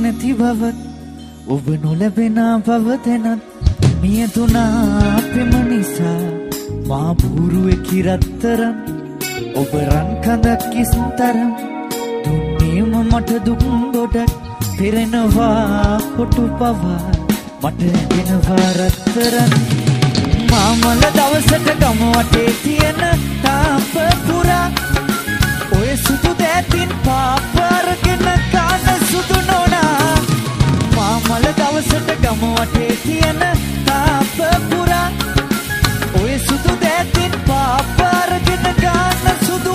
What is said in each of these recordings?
නැති බවත් ඔබ නොලැබෙන බව දැනත් මියදුනා ප්‍රේම නිසා මා බూరుවේ කිරත්තරම් ඔබ රන් කඳක් කිස්තරම් දුන්නේම මට දුක් ගොඩක් පෙරෙනවා කොටු පවා මට ඇගෙනවා රත්තරන් මාමල දවසට ගම වටේ තියෙන තාප පුරා ඔය සුදු දැතින් පාප අරගෙන කාන සුදු නෝනා මාමල දවසට ගම වටේ තියෙන තාප පුරා ඔය සුදු දැතින් පාප අරගෙන කාන සුදු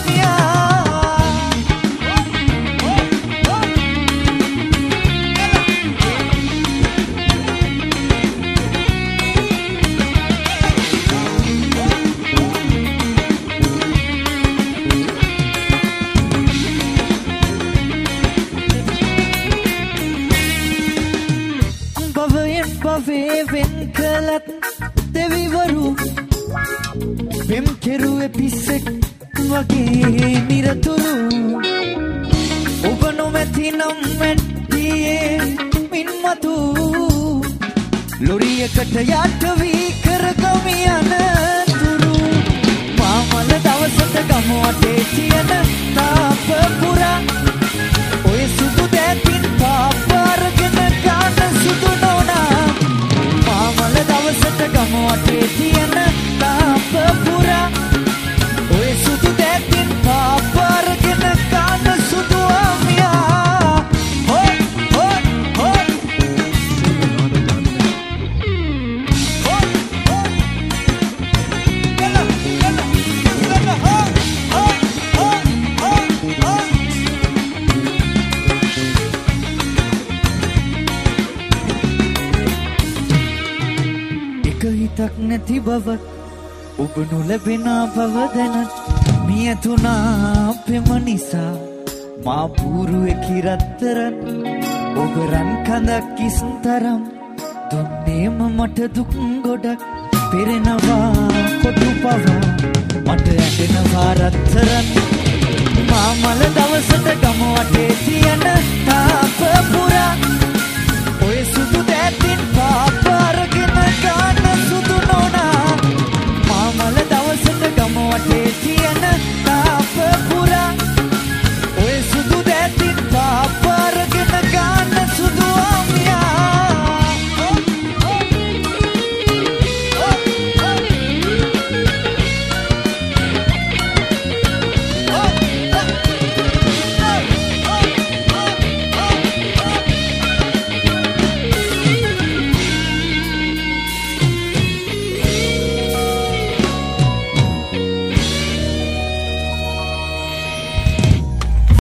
වෙන් කළත් දෙවිවරු පෙම් කෙරුවේ පිස්සෙක් වගේ නිරතුරු ඔබ නොමැති නම් මැට්ටියේ මින්මතු ලොරියකට යට වී කරගම යන තුරු මාමල දවසට ගම වටේ තියෙන තාප පුරා ඔය සුදු දැතින් පාප අරගෙන කාන සුදු නෝනා මාමල දවසට ගම වටේ තියෙන තාප පුරා ඔය සුදු දැතින් පාප අරගෙන කාන සුදු ආමියා හො හො හො හො හො ගල හො හො හො හො හිතක් නැති බවත් ඔබ නොලැබෙන බව දැනත් මියතුනා ප්‍රේම නිසා මා බూరుවේ කිරත්තරන් ඔබ රන් කඳක් කිස්තරම් දුන්නේම මට දුක් ගොඩක් පෙරෙනවා කොටු පවා මට ඇගෙනවා රත්තරන් මාමල දවසට ගම වටේ තියෙන තාප පුරා ඔය සුදු දැතින් පාප